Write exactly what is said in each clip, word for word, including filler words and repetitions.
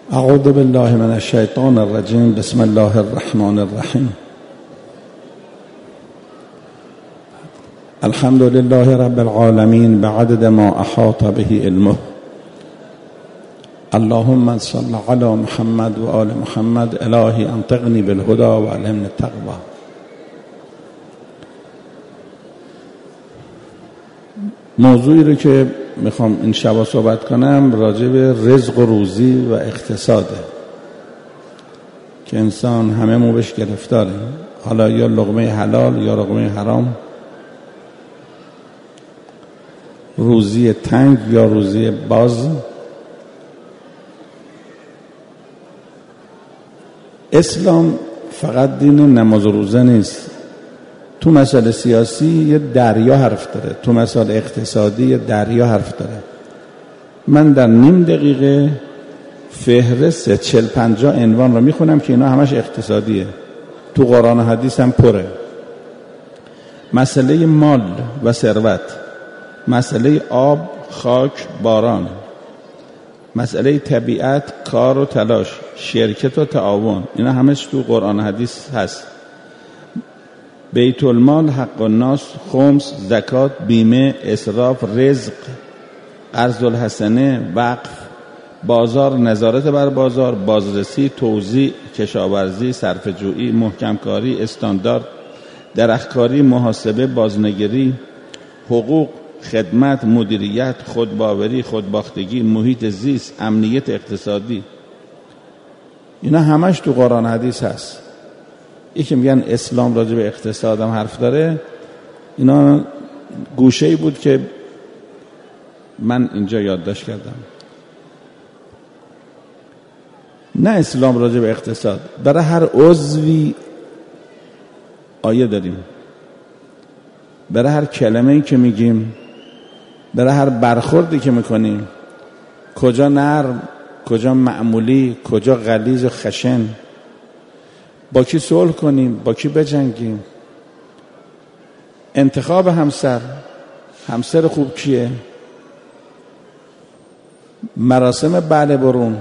اعوذ بالله من الشیطان الرجیم. بسم الله الرحمن الرحیم. الحمد لله رب العالمین بعدد ما احاط به علمه. اللهم صل علی محمد و آل محمد. الهی انطقنی بالهدى و علمنی التقوی. موضوعی رو که میخوام این شبا صحبت کنم راجع به رزق و روزی و اقتصاده که انسان همه مو بهش گرفتاره، حالا یا لقمه حلال یا لقمه حرام، روزی تنگ یا روزی باز. اسلام فقط دین نماز و روزه نیست. تو مسائل سیاسی یه دریا حرف داره، تو مسائل اقتصادی یه دریا حرف داره. من در نیم دقیقه فهرست چل پنجاه عنوان رو میخونم که اینا همش اقتصادیه، تو قرآن و حدیث هم پره. مسئله مال و ثروت، مسئله آب، خاک، باران، مسئله طبیعت، کار و تلاش، شرکت و تعاون، اینا همش تو قرآن و حدیث هست. بیت المال، حق الناس، خمس، زکات، بیمه، اسراف، رزق، قرض الحسنه، وقف، بازار، نظارت بر بازار، بازرسی، توزیع، کشاورزی، صرفه‌جویی، محکمکاری، استاندارد، درختکاری، محاسبه، بازنگری، حقوق، خدمت، مدیریت، خودباوری، خودباختگی، محیط زیست، امنیت اقتصادی، اینا همش تو قرآن حدیث هست. یکی میگن اسلام راجع به اقتصاد هم حرف داره، اینا گوشه‌ای بود که من اینجا یادداشت کردم. نه اسلام راجع به اقتصاد، برای هر عضوی آیه داریم، برای هر کلمه‌ای که میگیم، برای هر برخوردی که میکنیم، کجا نرم، کجا معمولی، کجا غلیظ و خشن، با کی صلح کنیم، با کی بجنگیم، انتخاب همسر، همسر خوب کیه، مراسم بعد برون،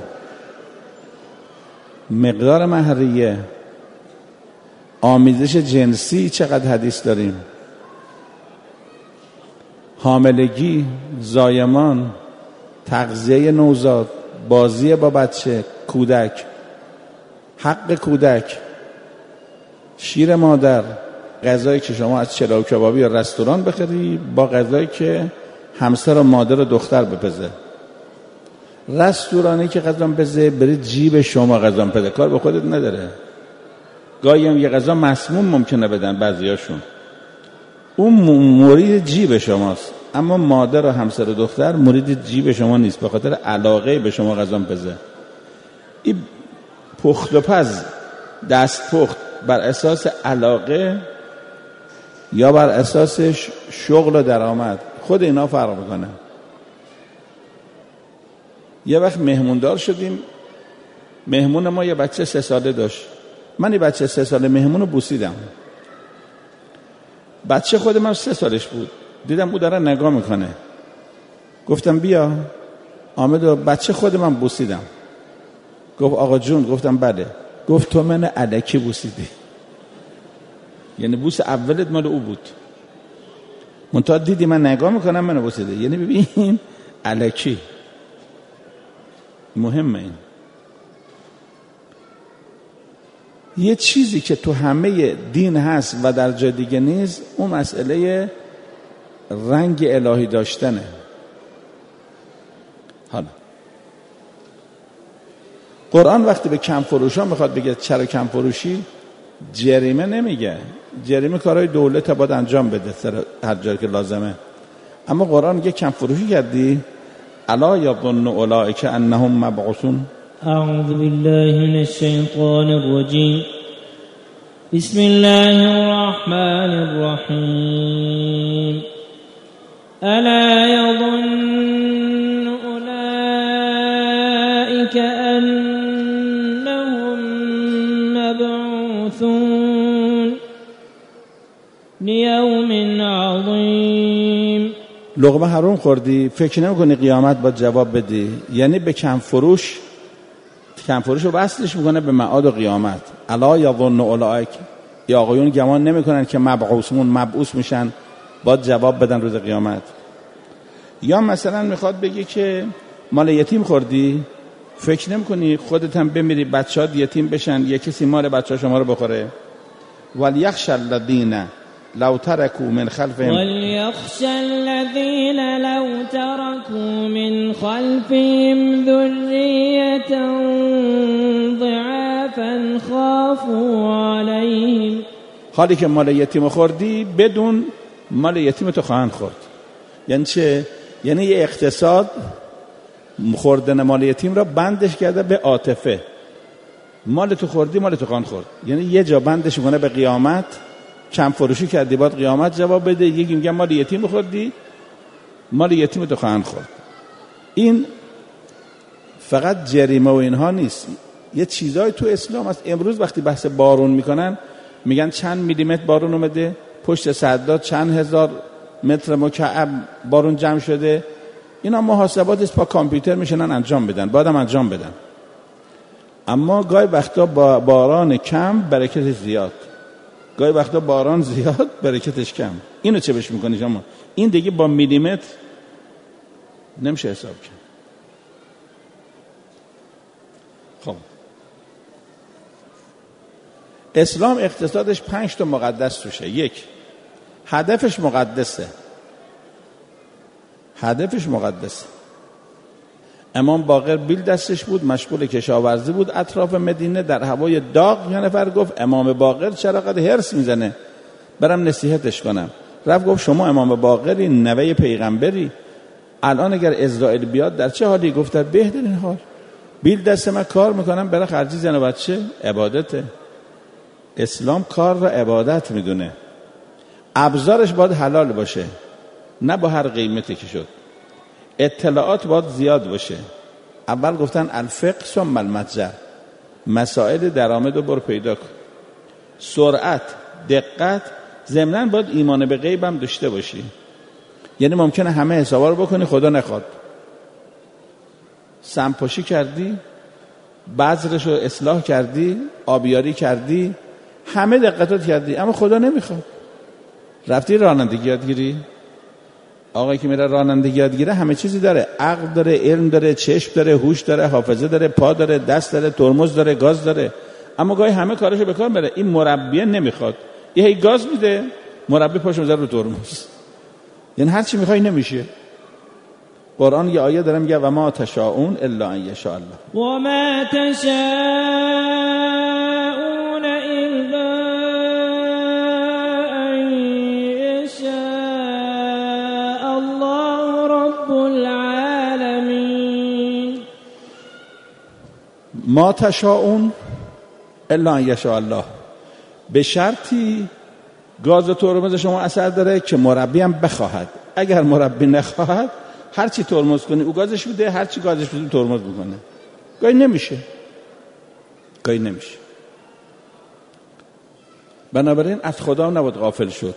مقدار مهریه، آمیزش جنسی چقدر حدیث داریم، حاملگی، زایمان، تغذیه نوزاد، بازی با بچه، کودک، حق کودک، شیر مادر، غذایی که شما از چلو کبابی یا رستوران بخری با غذایی که همسر و مادر و دختر بپزه. رستورانی که غذا بپزه برای جیب شما غذا بپزه، کار به خودت نداره. گاهی هم یه غذا مسموم ممکنه بدن بعضیاشون، اون مرید جیب شماست، اما مادر و همسر و دختر مرید جیب شما نیست، به خاطر علاقه به شما غذا بپزه. این پخت و پز، دست پخت بر اساس علاقه یا بر اساس شغل و درآمد، خود اینا فرق میکنه. یه وقت مهموندار شدیم، مهمون ما یه بچه سه ساله داشت، من یه بچه سه ساله مهمون رو بوسیدم. بچه خود من سه سالش بود، دیدم او داره نگاه میکنه، گفتم بیا. آمد و بچه خود من بوسیدم. گفت آقا جون. گفتم بله. گفت تو من الکی بوسیدی. یعنی بوس اولت مال او بود، منتها دیدی من نگاه میکنم منو بوسیده، یعنی ببین الکی. مهمه این. یه چیزی که تو همه دین هست و در جای دیگه نیست، اون مسئله رنگ الهی داشتنه. حالا قرآن وقتی به کم فروش ها میخواد بگه چرا کم فروشی، جریمه نمیگه. جریمه کارهای دولت باید انجام بده سر هر جایی که لازمه، اما قرآن میگه کم فروشی کردی، الا یظن اولئک انهم مبعوثون. اعوذ بالله من الشیطان الرجیم. بسم الله الرحمن الرحیم. الا یظن اولئک انهم مبعوثون لیوم عظیم. لقمه حروم خوردی، فکر نمی‌کنی قیامت باید جواب بدی؟ یعنی به کم فروش کم فروش رو وصلش میکنه به معاد و قیامت. الا یظن اولئک، یا آقایون گمان نمیکنن که مبعوثون مبعوث میشن باید جواب بدن روز قیامت. یا مثلا میخواد بگه که مال یتیم خوردی، فکر نمیکنی خودت هم بمیری بچه‌ها یتیم بشن، یه کسی مال بچه‌ها شما رو بخوره. ولیخشى الذین لو ترکوا من خلفهم وليخشى الذين لو تركوا من خلفهم ذرية ضعافا خافوا عليهم. حالی که مال یتیم خوردی بدون مال یتیم تو خواهند خورد. یعنی چه؟ یعنی یه اقتصاد خوردن مال یتیم را بندش کرده به عاطفه. مال تو خوردی مال تو خواهند خورد، یعنی یه جا بندش میکنه به قیامت. کم فروشی کردی باید قیامت جواب بده. یکی میگه مال یتیم خوردی مال یتیم تو خواهند خورد. این فقط جریمه و اینها نیست، یه چیزای تو اسلام هست. امروز وقتی بحث بارون میکنن میگن چند میلیمتر بارون اومده، پشت سداد چند هزار متر مکعب بارون جمع شده. اینا محاسبات است، با کامپیوتر میشنن انجام بدن، بعدم انجام بدن. اما گاهی وقتا با باران کم برکتش زیاد، گاهی وقتا باران زیاد برکتش کم. اینو چه بهش میکنی شما؟ این دیگه با میلیمتر نمیشه حساب کرد. خب اسلام اقتصادش پنج تا مقدس توشه. یک، هدفش مقدسه، هدفش مقدسه. امام باقر بیل دستش بود، مشغول کشاورزی بود اطراف مدینه در هوای داغ. یه نفر گفت امام باقر چرا قد هرس میزنه، برم نصیحتش کنم. رفت گفت شما امام باقری، نوه پیغمبری، الان اگر اسرائیل بیاد در چه حالی؟ گفت در بهترین حال. بیل دست من کار میکنم برای خرجی زن و بچه، عبادته. اسلام کار را عبادت میدونه. ابزارش باید حلال باشه، نه با هر قیمتی که شد. اطلاعات باید زیاد باشه. اول گفتن الفقه ثم المتجر، مسائل درآمد رو برو پیدا کن. سرعت، دقت، ضمناً باید ایمان به غیب هم داشته باشی. یعنی ممکنه همه حسابا رو بکنی خدا نخواد، سمپاشی کردی، بذرش رو اصلاح کردی، آبیاری کردی، همه دقتات کردی، اما خدا نمیخواد. رفتی رانندگی یادگیری، آقایی که میره رانندگی یادگیره همه چیزی داره، عقل داره، علم داره، چشم داره، هوش داره، حافظه داره، پا داره، دست داره، ترمز داره، گاز داره، اما گاهی همه کاراشو به کار میبره. این مربیه نمیخواد، یه هی گاز میده، مربی پاشو میذاره رو ترمز، یعنی هر چی میخوای نمیشه. قرآن یه آیه داره میگه و ما تشاءون الا ان یشاء الله، و ما تشاءون الا ان یشاء الله رب العالمین. ما تشاءون الا ان یشاء الله، به شرطی گاز و ترمز شما اثر داره که مربی هم بخواهد. اگر مربی نخواهد هر چی ترمز کنی او گازش میده، هر چی گازش میده ترمز میکنه. گاهی نمیشه، گاهی نمیشه. بنابراین از خدا نباید غافل شد.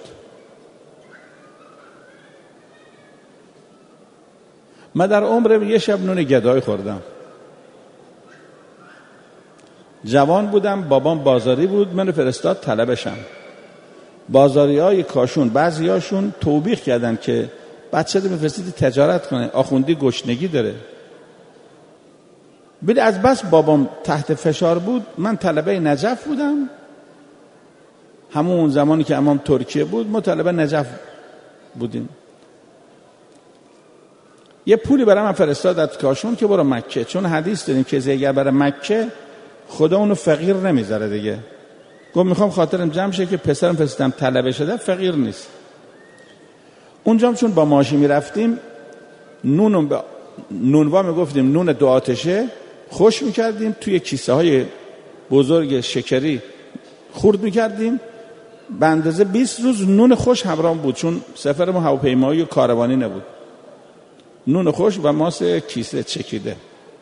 من در عمرم یه شب نون گدای خوردم. جوان بودم، بابام بازاری بود، منو فرستاد طلبشم. بازاری های کاشون بعضی هاشون توبیخ کردن که بچه رو میفرستید تجارت کنه، آخوندی گشنگی داره. بلی از بس بابام تحت فشار بود، من طلبه نجف بودم. همون زمانی که امام ترکیه بود ما طلبه نجف بودیم. یه پولی برای من فرستاد از کاشون که برو مکه، چون حدیث داریم که اگر برای مکه خدا اونو فقیر نمیذاره دیگه. گفت میخوام خاطرم جمع شه که پسرم فرستم طلبه شده فقیر نیست. اونجا چون با ماشین میرفتیم نونم به نونوا میگفتیم نون دو آتشه، خوش میکردیم توی کیسه های بزرگ شکری خورد میکردیم. به اندازه بیست روز نون خوش همراه بود، چون سفر ما هواپیمایی و کاروانی نبود. نون خوش و ماست کیسه چکیده.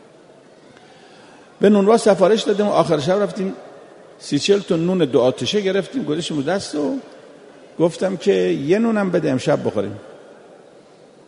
به نونوا سفارش دادیم و آخر شب رفتیم سی چل تا نون دو آتشه گرفتیم، گذاشتیم دست و گفتم که یه نونم بده امشب بخوریم.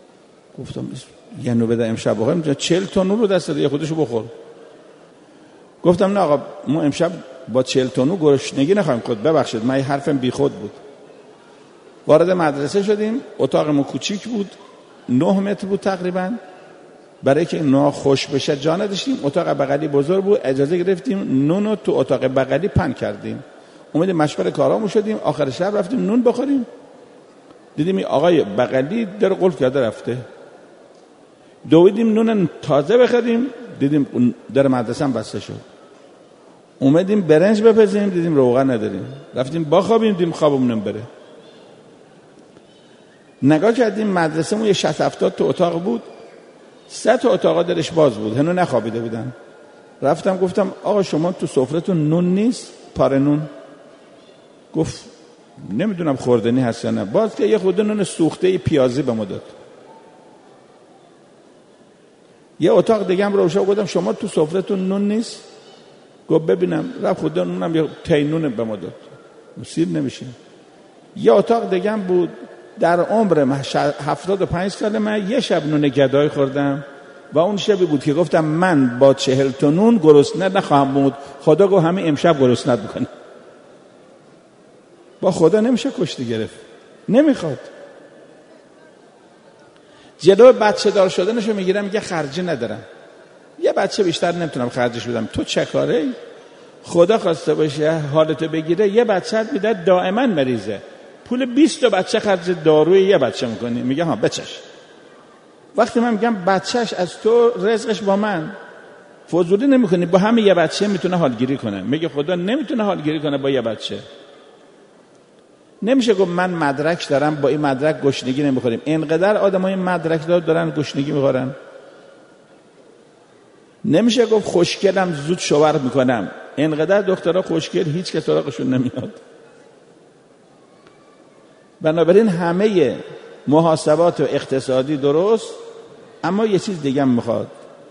گفتم یه نون بده امشب بخوریم، چل تا نون رو دست داد، یه خودشو بخور. گفتم نه آقا ما امشب با چهل تونو گرسنگی نخواهیم خود، ببخشید من حرفم بیخود بود. وارد مدرسه شدیم، اتاقمون کوچیک بود، نه متر بود تقریبا. برای که نونا خوش بشه جا نداشتیم، اتاق بغلی بزرگ بود، اجازه گرفتیم نونو تو اتاق بغلی پهن کردیم. اومدیم مشغول کارامون شدیم، آخر شب رفتیم نون بخوریم، دیدیم این آقای بغلی در قلف کرده رفته. دویدیم نون تازه بخریم، دیدیم در مدرسه هم بسته شد. اومدیم برنج بپزیم، دیدیم روغن نداریم. رفتیم بخوابیم، دیدیم خوابمون بره. نگاه کردیم مدرسه‌مون یه شصت هفتاد تا اتاق بود، سه تا اتاقا درش باز بود، هنوز نخوابیده بودن. رفتم گفتم آقا شما تو سفره‌تون نون نیست؟ پاره نون. گفت نمیدونم خوردنی هست یا نه. باز که یه خورده نون سوخته پیازی به ما داد. یه اتاق دیگه هم روشن گفتم شما تو سفره‌تون نون نیست؟ گفت ببینم. رفت خود نونم یه تی نون به ما داد. سیر نمیشه. یه اتاق دیگه هم بود، در عمر هفتاد و پنج سال من یه شب نون گدای خوردم و اون شبی بود که گفتم من با چهل تا نون گرسنه نخواهم بود. خدا گفت همین امشب گرسنت میکنه. با خدا نمیشه کشتی گرفت، نمیخواد. جلو بچه دار شدنشو میگیرم، میگه خرجی ندارم، یه بچه بیشتر نمیتونم خرجش بدم. تو چه کاره؟ خدا خواسته باشه حالتو بگیره یه بچه میده دائما مریضه، پول بیست تا بچه خرج داروی یه بچه میکنی. میگه ها بچش. وقتی من میگم بچهش از تو، رزقش با من، فضولی نمیکنی، با همین یه بچه میتونه حالگیری کنه. میگه خدا نمیتونه حالگیری کنه با یه بچه. نمیشه گفت من مدرک دارم با این مدرک گشنگی نمیخوریم. اینقدر آدمای مدرک دار دارن گشنگی میخورن. نمیشه گفت خوشگلم زود شوهر میکنم. اینقدر دخترها خوشگل هیچ که سراغشون نمیاد. بنابراین همه محاسبات و اقتصادی درست، اما یه چیز دیگه هم میخواد.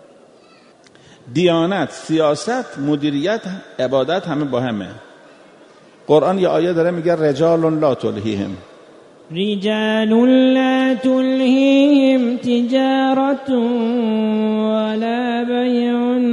دیانت، سیاست، مدیریت، عبادت همه با همه. قرآن یه آیه داره میگه رجال لا تلهیهم رجال لا تلهیهم تجارت ولا بیع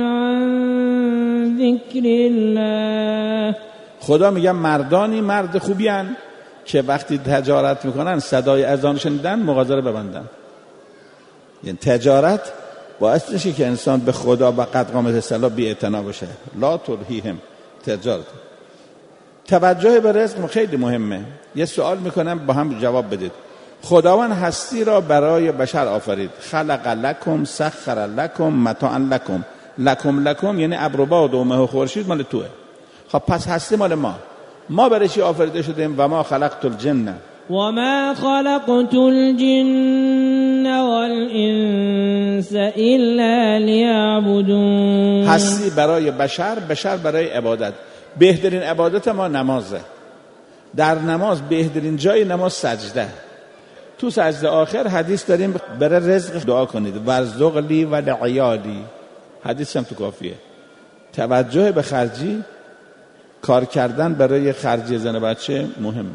عن ذکر الله. خدا میگه مردانی مرد خوبی هن که وقتی تجارت میکنن صدای اذان شنیدن مغازه رو ببندن. یعنی تجارت باعث میشه که انسان به خدا و قد قامت صلاح بی اعتنا باشه. لا تلهیهم تجارت. توجه به رزق خیلی مهمه. یه سوال میکنم با هم جواب بدید. خداوند هستی را برای بشر آفرید. خلق لکم، سخر لکم، متاعا لکم. لکم لکم یعنی ابر و باد و مه و خورشید مال توه. خب پس هستی مال ما. ما برای چی آفریده شدیم؟ و ما خلقت الجن وما خلقت الجن والانس الا ليعبدون. هستی برای بشر، بشر برای عبادت. بهترین عبادت ما نمازه. در نماز بهترین جای نماز سجده. تو سجده آخر حدیث داریم برای رزق دعا کنید. ورزق لی و لعیالی. حدیث هم تو کافیه. توجه به خرجی، کار کردن برای خرجی زن و بچه مهمه.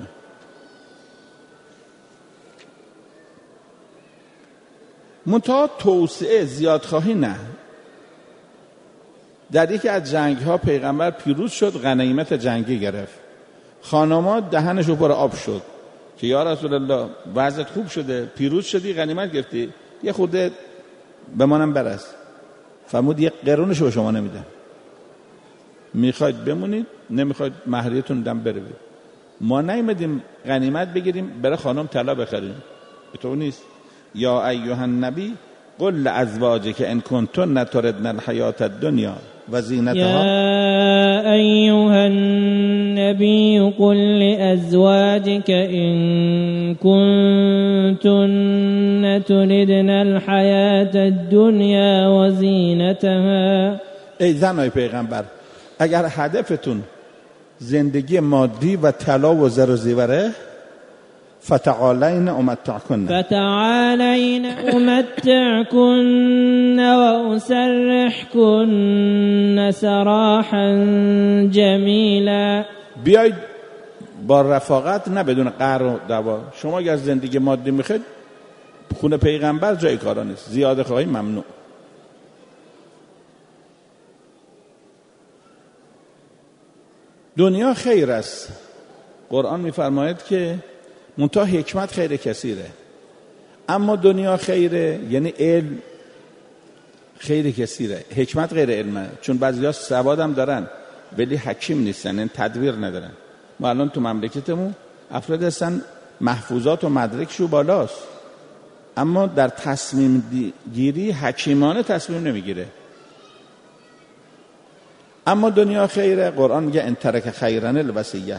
منتها توسعه زیادخواهی نه. در یکی از جنگ ها پیغمبر پیروز شد، غنیمت جنگی گرفت. خانم‌ها دهنشو پر آب شد که یا رسول الله وضعیت خوب شده، پیروز شدی، غنیمت گرفتی، یه خورده به منم برس. فرمود یه قرونشو به شما نمیدم، میخواید بمونید، نمیخواید مهریتون دم بره. ما نیومدیم غنیمت بگیریم برای خانم طلا بخریم، به تو نیست. یا ایها النبی قل لازواجک ان کنتن تردن الحیات الدنیا و زینتها. یا ایها النبی قل لازواجک ان کنتن تردن الحیات الدنیا و زینتها. ای زنای پیغمبر، اگر هدفتون زندگی مادی و طلا و زر و زیوره، فتعالین امتعکن فتعالین امتعکن و اسرحکن سراحا جمیلا. بیاید با رفاقت، نه بدون قهر و دعوا. شما اگر زندگی مادی میخواید، خونه پیغمبر جای کارا نیست. زیاده خواهی ممنوع. دنیا خیر است. قرآن میفرماید که منتها حکمت خیر کثیره. اما دنیا خیره یعنی علم خیر کثیره، حکمت غیر علمه. چون بعضیا سواد هم دارن ولی حکیم نیستن، این تدبیر ندارن. ما الان تو مملکتمون افراد هستن محفوظات و مدرکشو بالاست، اما در تصمیم گیری حکیمانه تصمیم نمیگیره. اما دنیا خیره. قرآن میگه ان ترک خیرن الوصیه،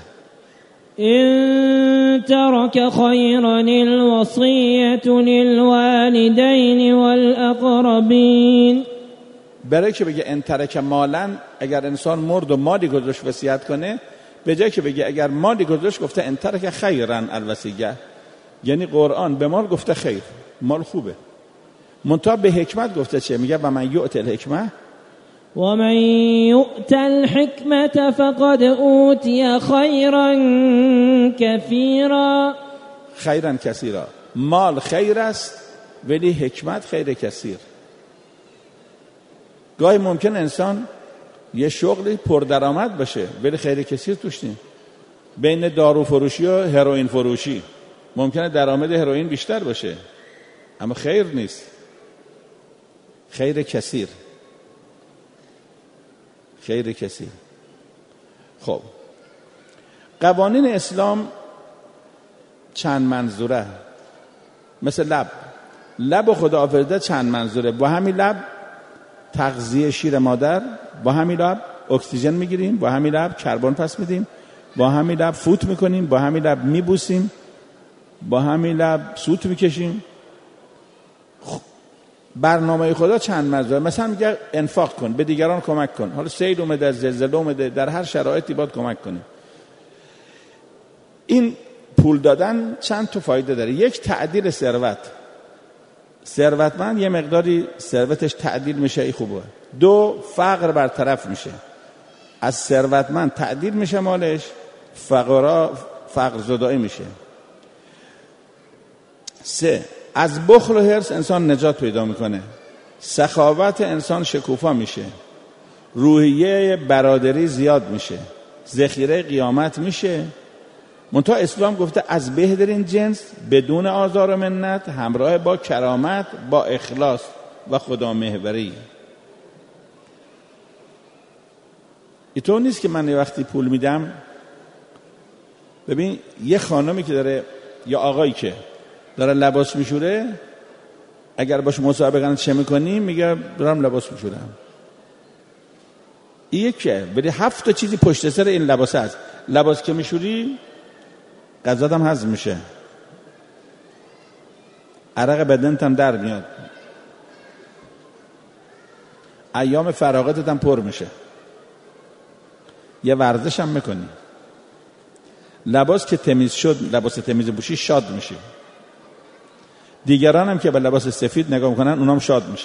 إن ترك خيرا الوصية للوالدين والأقربين. برای که بگه ان ترک مالن، اگر انسان مرد و مالی گذاشت وصیت کنه، به جای که بگه اگر مالی گذاشت گفته ان ترک خیرا الوصیه، یعنی قرآن به مال گفته خیر، مال خوبه. منتها به حکمت گفته چه؟ میگه و من یؤت الحکمه ومن يؤت الحكمة فقد أوتي خيرا كثيرا. خیرا کثیرا، مال خیر است ولی حکمت خیر کثیر. گاهی ممکن انسان یه شغلی پردرآمد باشه ولی خیر کثیر توش نیست. بین دارو فروشی و هروئین فروشی ممکنه درآمد هروئین بیشتر باشه اما خیر نیست، خیر کثیر، خیر کثیر. خب قوانین اسلام چند منظوره. مثل لب، لب خدا آفریده چند منظوره. با همین لب تغذیه شیر مادر، با همین لب اکسیژن میگیریم، با همین لب کربن پس میدیم، با همین لب فوت میکنیم، با همین لب میبوسیم، با همین لب سوت میکشیم. برنامه خدا چند منظوره. مثلا میگه انفاق کن، به دیگران کمک کن. حالا سیل اومده، زلزله اومده، در هر شرایطی باید کمک کنی. این پول دادن چند تا فایده داره. یک، تعدیل ثروت، ثروتمند یه مقداری ثروتش تعدیل میشه، ای خوبه. دو، فقر برطرف میشه، از ثروتمند تعدیل میشه مالش، فقرا فقر زدایی میشه. سه، از بخل و حرص انسان نجات پیدا میکنه، سخاوت انسان شکوفا میشه، روحیه برادری زیاد میشه، ذخیره قیامت میشه. منتها اسلام گفته از بهترین جنس، بدون آزار و منت، همراه با کرامت، با اخلاص و خدا محوری. اینطور نیست که من یه وقتی پول میدم، ببین یه خانمی که داره یا آقایی که داره لباس میشوره، اگر باش مصاحبه کنن چه میکنی؟ میگه دارم لباس میشورم. این یکیه، ولی هفت تا چیزی پشت سر این لباس هست. لباس که میشوری غذات هم هضم میشه، عرق بدنت هم در میاد، ایام فراغتت هم پر میشه، یه ورزش هم میکنی. لباس که تمیز شد، لباس تمیز بوشی، شاد میشی. دیگران هم که به لباس سفید نگاه میکنن اونام شاد میشن.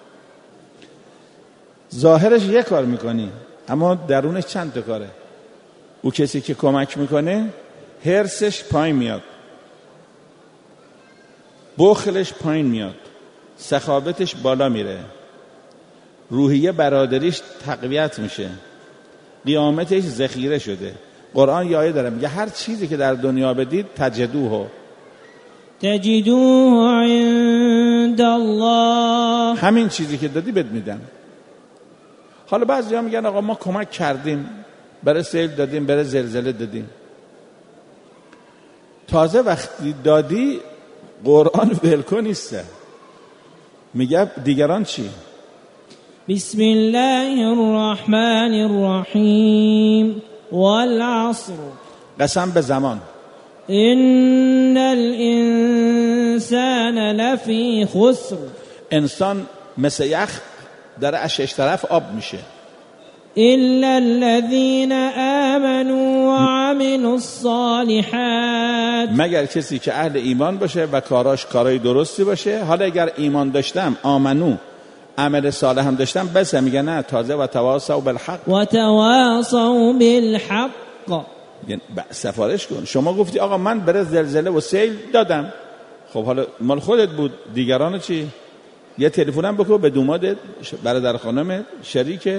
ظاهرش یه کار میکنی اما درونش چند تا کاره. او کسی که کمک میکنه حرصش پایین میاد، بخلش پایین میاد، سخاوتش بالا میره، روحیه برادریش تقویت میشه، قیامتش ذخیره شده. قرآن یه آیه داره میگه هر چیزی که در دنیا بدید تجدوه تجدوه عند الله، همین چیزی که دادی بد میدن. حالا بعضی ها میگن آقا ما کمک کردیم، برای سیل دادیم، برای زلزله دادیم. تازه وقتی دادی قرآن ولکن نیسته، میگه دیگران چی؟ بسم الله الرحمن الرحیم والعصر، قسم به زمان، ان الانسان لفی خسر، انسان مثل یخ در از شش طرف آب میشه، الا الذين آمنوا وعملوا الصالحات، مگر کسی که اهل ایمان باشه و کاراش کارای درستی باشه. حالا اگر ایمان داشتم، آمنو، عمل صالح هم داشتم، بس میگه نه، تازه و تواصوا بالحق و تواصوا بالحق، یعنی سفارش کن. شما گفتی آقا من برای زلزله و سیل دادم، خب حالا مال خودت بود، دیگران چی؟ یه تلفنم بکن به دومادت، برادر خانمت، شریکت،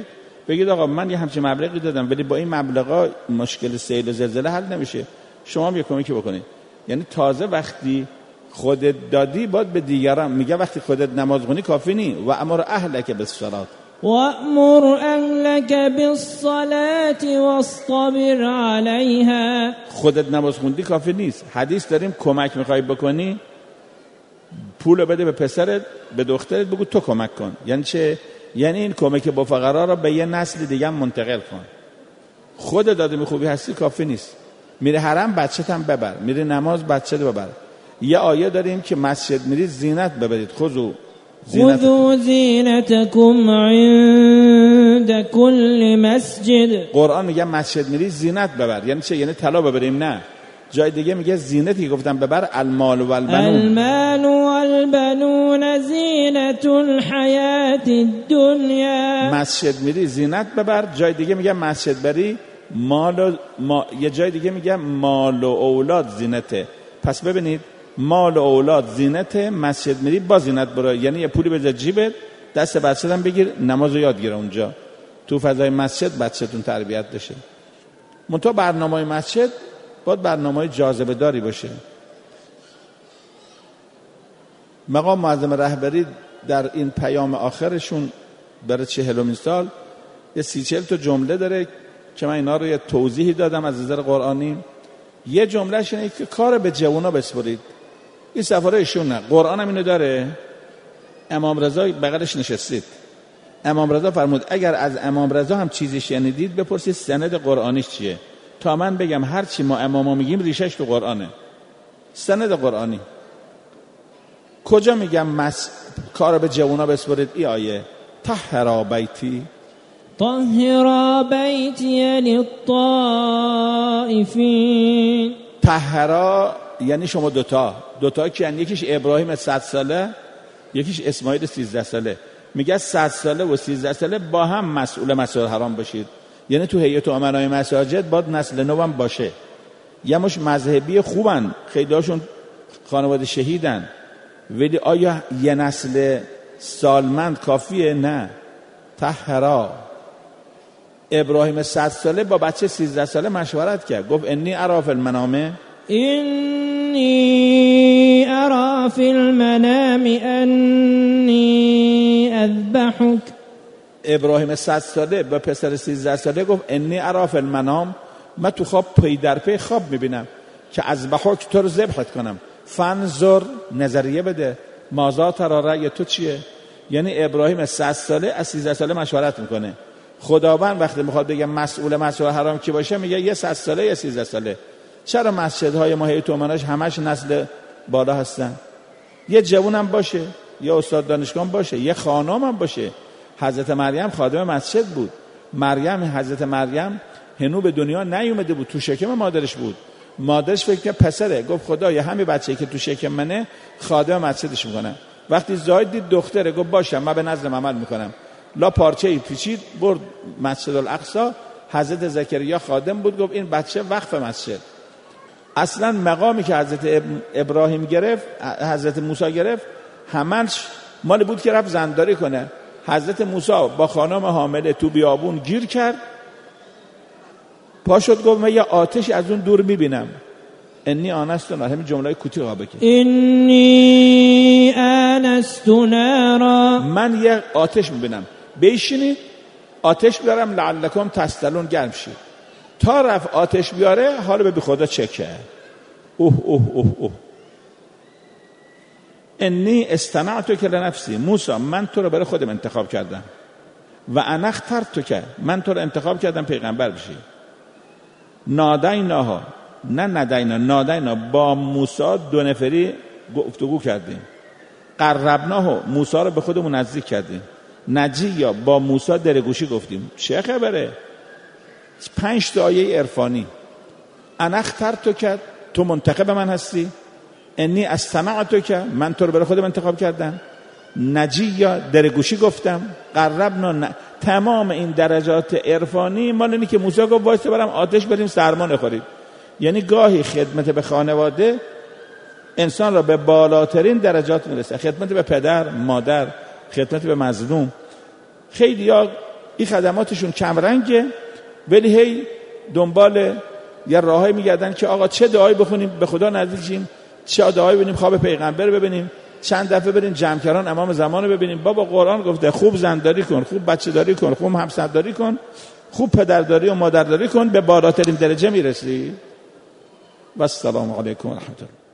بگید آقا من یه همچین مبلغی دادم ولی با این مبلغا مشکل سیل و زلزله حل نمیشه، شما هم یه کمکی بکنید. یعنی تازه وقتی خودت دادی باید به دیگران میگه وقتی خودت نماز خونی کافی نی. و امر اهلک بالصلاه وأمر أهلك بالصلاة واصطبر عليها. خودت نماز خوندی کافی نیست. حدیث داریم کمک میخوای بکنی پول بده به پسرت به دخترت بگو تو کمک کن. یعنی چه؟ یعنی این کمک با فقرا رو به یه نسل دیگه منتقل کن. خودت آدم خوبی هستی کافی نیست. میره حرم بچه‌ت هم ببر، میره نماز بچه‌ت ببر. یه آیه داریم که مسجد میرید زینت ببرید. خذوا خذوا زینتکم عند كل مسجد. قرآن میگه مسجد میری زینت ببر. یعنی چه؟ یعنی طلا ببریم؟ نه، جای دیگه میگه زینتی گفتم ببر المال و البنون. المال والبنون زینت الحیات الدنیا. مسجد میری زینت ببر. جای دیگه میگه مسجد بری مال و ما... یه جای دیگه میگه مال و اولاد زینته. پس ببینید مال و اولاد زینت، مسجد میری با زینت برو. یعنی یه پولی بذار جیبت، دست بچه‌ت هم بگیر نمازو یاد گیر اونجا تو فضای مسجد بچه‌تون تربیت بشه. منتها برنامه‌ی مسجد باید برنامه‌ی جاذبه داری باشه. مقام معظم رهبری در این پیام آخرشون برای چهلمین سال یه سی چهل تا جمله داره که من اینا رو یه توضیحی دادم از نظر قرآنی. یه جملهش اینه که کار به جوونا بسپرید. این سفاره ایشون نه، قرآن هم اینو داره. امام رضا بغلش نشستید، امام رضا فرمود اگر از امام رضا هم چیزی شنیدید بپرسید سند قرآنیش چیه تا من بگم هر چی ما اماما میگیم ریشش تو قرآنه. سند قرآنی کجا میگم مس... کار به جوونا بسپرید؟ ای آیه طهرا بیتی طهرا بیتی للطائفین. طهرا یعنی شما دوتا دوتا که یعنی یکیش ابراهیم صد ساله یکیش اسماعیل سیزده ساله. میگه صد ساله و سیزده ساله با هم مسئول مسائل حرام باشید. یعنی تو هیئت امنای مساجد باید نسل نو هم باشه. یه مش مذهبی خوبن، خیلی هاشون خانواده شهیدن، ولی آیا یه نسل سالمند کافیه؟ نه. طهرا ابراهیم صد ساله با بچه سیزده ساله مشورت کرد، گفت انی ارا فی المنام انی ارا فی المنام انی اذبحک. ابراهیم صد ساله با پسر سیزده ساله گفت انی ارا فی المنام، من تو خواب پی در پی خواب میبینم که اذبحک تو رو ذبحت کنم. فانظر نظریه بده ماذا تری رأی تو چیه؟ یعنی ابراهیم صد ساله از سیزده ساله مشورت میکنه. خداوند وقتی میخواد بگه مسئول مسئول حرام کی باشه میگه یه صد ساله یا سیزده ساله. چرا مسجدهای ما هیئت امناش همش نسل بالا هستن؟ یه جوون هم باشه، یه استاد دانشگاه باشه، یه خانم هم باشه. حضرت مریم خادم مسجد بود. مریم حضرت مریم هنوز به دنیا نیومده بود، تو شکم مادرش بود. مادرش فکر کرد پسره، گفت خدایا همین بچه‌ای که تو شکم منه خادم مسجدش میکنم. وقتی زاید دید دختره گفت باشه من به نظرم عمل میکنم. لا پارچه‌ای پیچید برد مسجد الاقصی. حضرت زکریا خادم بود، گفت این بچه وقف مسجد. اصلا مقامی که حضرت ابراهیم گرفت، حضرت موسی گرفت، همش مال بود که رفت زنداری کنه. حضرت موسی با خانم حامله تو بیابون گیر کرد، پا شد گفت من یه آتش از اون دور میبینم. انی آنست نارا. همین جمله کوتاه ها بگید. انی آنست نارا. من یه آتش میبینم، بشینید آتش بیارم لعلکم تسلون گرم شید. تا رفت آتش بیاره حالا به بی خدا چکه. اوه اوه اوه اوه. انی استنعتک لنفسی. موسی من تو رو برای خودم انتخاب کردم و انا اخترتک، من تو رو انتخاب کردم پیغمبر بشی. نادیناها، نه ندینا، نادینا با موسی دو نفری گفتگو کردیم. قربناه، موسی رو به خودمون نزدیک کردیم. نجیا، با موسی درگوشی گفتیم. چه خبره؟ پنج تا آیه عرفانی. انا اخترتک، تو منتخب من هستی. انی استمعتک، من تو رو برای خودم انتخاب کردم. نجیا، درگوشی گفتم. قربنا ن... تمام این درجات عرفانی مال اینی که موسی گفت واسه برام آتش بریم سرما نخورید. یعنی گاهی خدمت به خانواده انسان را به بالاترین درجات میرسه. خدمت به پدر، مادر، خدمت به مظلوم. خیلی ها این خدماتشون کمرنگه، ولی هی دنبال یه راهی میگردن که آقا چه دعایی بخونیم به خدا نزدیک شیم، چه دعایی ببینیم خواب پیغمبر ببینیم، چند دفعه بریم جمعکران امام زمان رو ببینیم. بابا قرآن گفته خوب زنداری کن، خوب بچه داری کن، خوب همسرداری کن، خوب پدرداری و مادرداری کن، به بالاترین درجه میرسی. و السلام علیکم و رحمت الله.